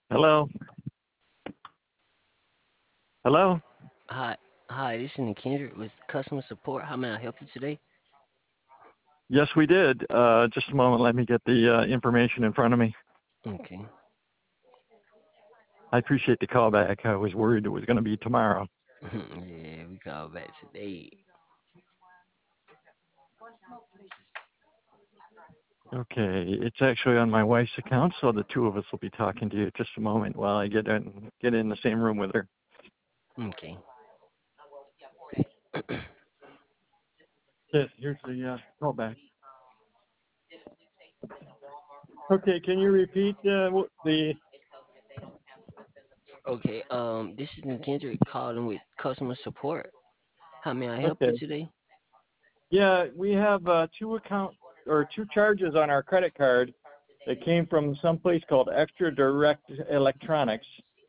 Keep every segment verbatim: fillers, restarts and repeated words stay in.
Hello? Hello? Hi, hi. This is Kendrick with customer support. How may I help you today? Yes, we did. Uh, just a moment. Let me get the uh, information in front of me. Okay. I appreciate the call back. I was worried it was going to be tomorrow. Yeah, we call back today. Okay, it's actually on my wife's account, so the two of us will be talking to you. Just a moment while I get in, get in the same room with her. Okay. Yes, here's the uh, call back. Okay, can you repeat uh, the? Okay. Um, this is Kendrick calling with customer support. How may I help you Okay. today? Yeah, we have uh, two account or two charges on our credit card that came from someplace called Extra Direct Electronics,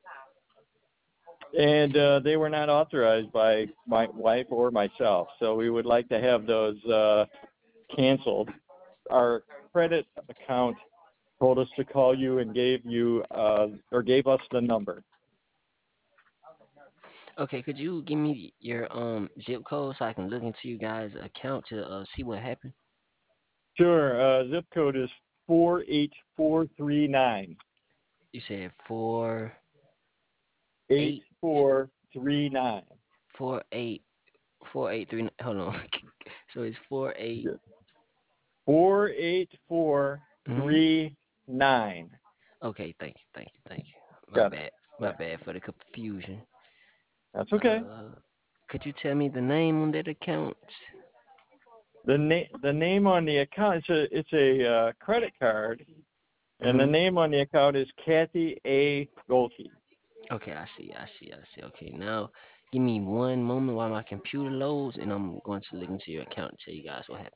and uh, they were not authorized by my wife or myself. So we would like to have those uh, canceled. Our credit account told us to call you and gave you uh, or gave us the number. Okay. Could you give me your um zip code so I can look into you guys' account to uh, see what happened? Sure. Uh, zip code is four eight four three nine. You said four Eight eight four three nine. four eight four eight three. Hold on. So it's four eight. Four eight four Mm-hmm. three nine. Okay. Thank you. Thank you. Thank you. My Got it. bad. My Yeah, bad for the confusion. that's okay. Uh, could you tell me the name on that account? The name the name on the account it's a it's a uh, credit card, and the Mm-hmm. name on the account is Kathy A. Golke. Okay, I see, I see, I see. Okay, now give me one moment while my computer loads, and I'm going to look into your account and tell you guys what happened.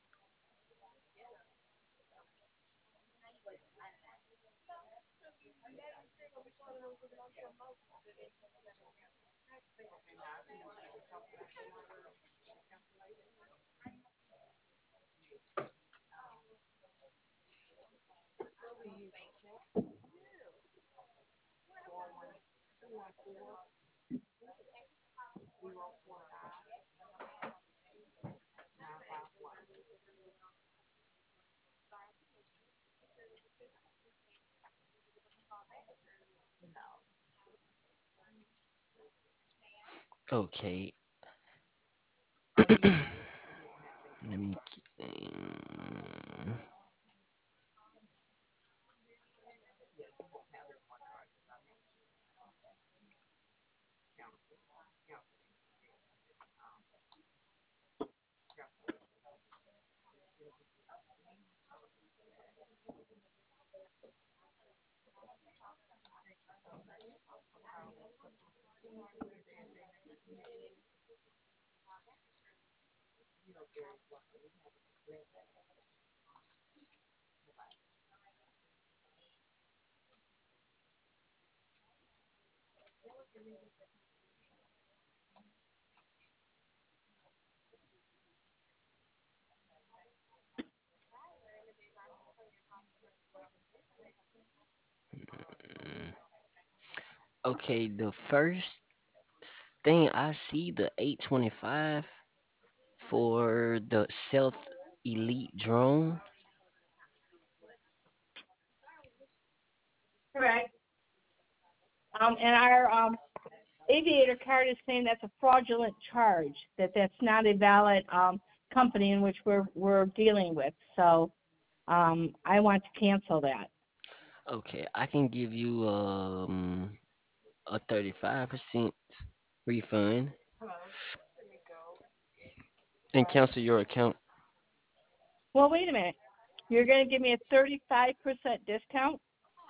Okay. Let me. um, Okay, the first thing I see, the eight twenty-five for the Stealth Elite drone. Correct. Um, and our um, aviator card is saying that's a fraudulent charge, that that's not a valid um, company in which we're we're dealing with. So um, I want to cancel that. Okay, I can give you um a thirty-five percent refund and cancel your account. Well, wait a minute. You're going to give me a thirty-five percent discount?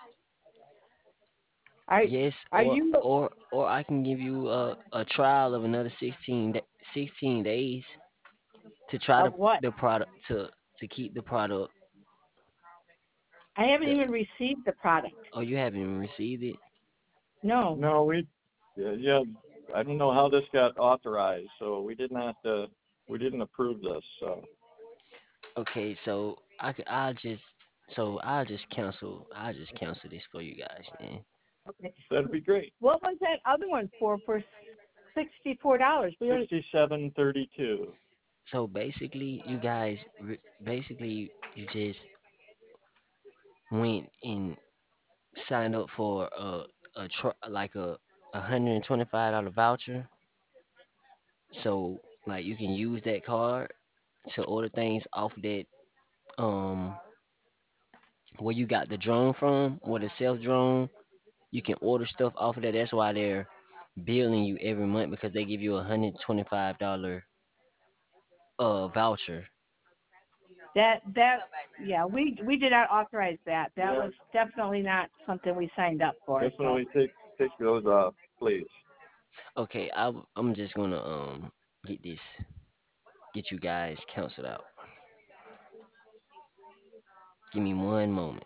Are Yes, are or you or or I can give you a, a trial of another sixteen da- sixteen days to try of the what? the product to to keep the product. I haven't The, even received the product. oh, you haven't even received it. No. No, we yeah, yeah I don't know how this got authorized, so we did not uh, we didn't approve this. So Okay, so I could I'll just so I'll just cancel I'll just cancel this for you guys then. Okay. That'd be great. What was that other one for? For sixty-four dollars. We only, Sixty-seven thirty-two. So basically, you guys, re- basically, you just went and signed up for a a tr- like a a hundred and twenty five dollar voucher. So like you can use that card to order things off that um where you got the drone from, where the self drone. You can order stuff off of that. That's why they're billing you every month because they give you a hundred twenty five dollar uh voucher. that that yeah, we we did not authorize that. That was definitely not something we signed up for. So. Definitely take take those off, please. Okay, I I'm just gonna um get this get you guys canceled out. Give me one moment.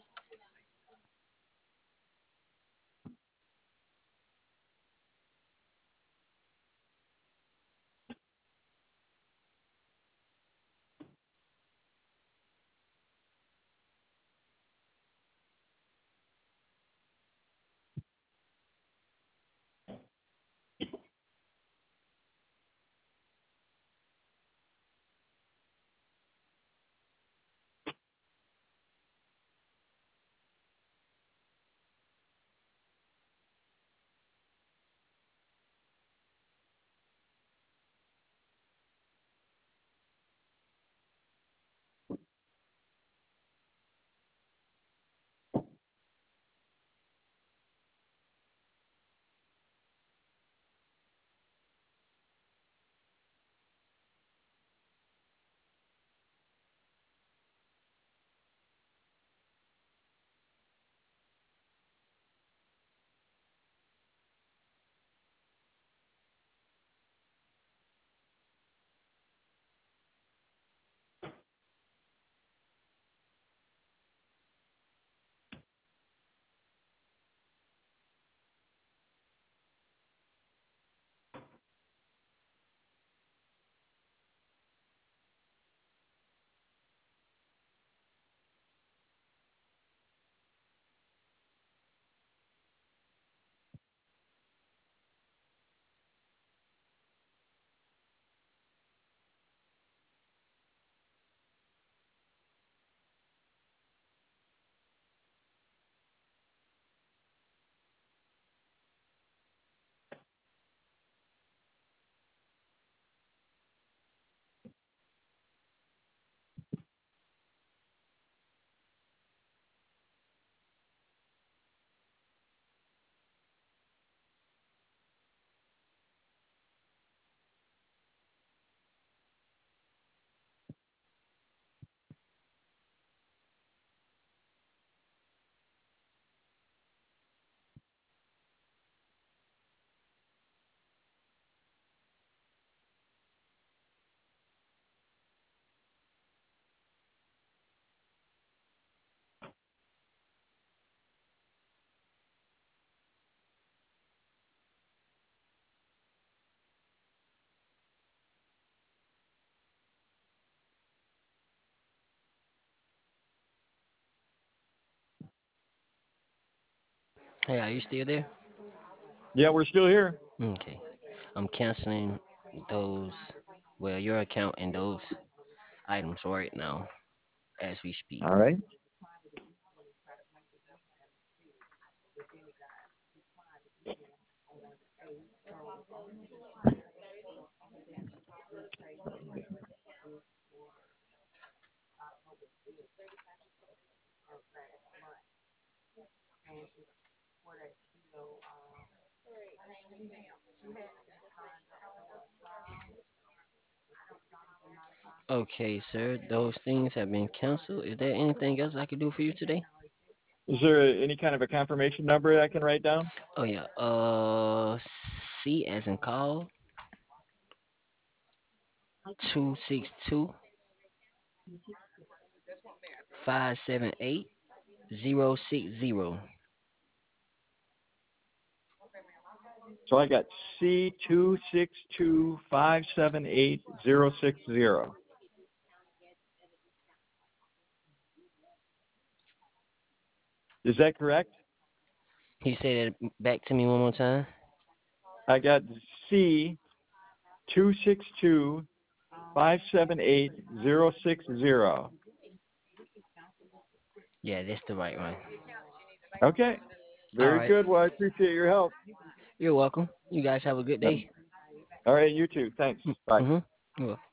Hey, are you still there? Yeah, we're still here. Okay. I'm canceling those well your account and those items right now as we speak. All right. Okay, sir. Those things have been canceled. Is there anything else I can do for you today? Is there any kind of a confirmation number I can write down? Oh yeah. Uh, C as in call two six two five seven eight zero six zero. So I got C two six two five seven eight zero six zero. Is that correct? Can you say that back to me one more time? I got C two six two five seven eight zero six zero. Yeah, that's the right one. Okay. All Very right. good. Well, I appreciate your help. You're welcome. You guys have a good day. All right, you too. Thanks. Bye. Mm-hmm. You're welcome.